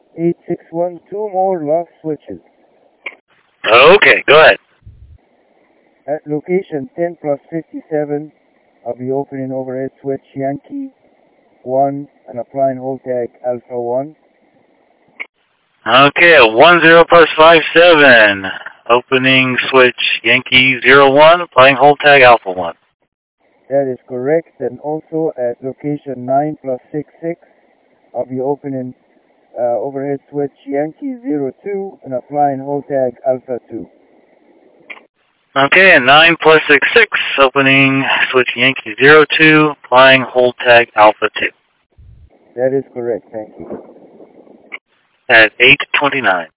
861, two more lock switches. Okay, go ahead. At location 10 plus 57, I'll be opening overhead switch Yankee 1 and applying hold tag Alpha 1. Okay, 10 plus 57. Opening switch Yankee 01, applying hold tag Alpha 1. That is correct. And also at location 9 plus 66, I'll be opening overhead switch Yankee 02 and applying hold tag Alpha 2. Okay, and 9 plus 66, opening switch Yankee 02, applying hold tag Alpha 2. That is correct. Thank you. At 8:29.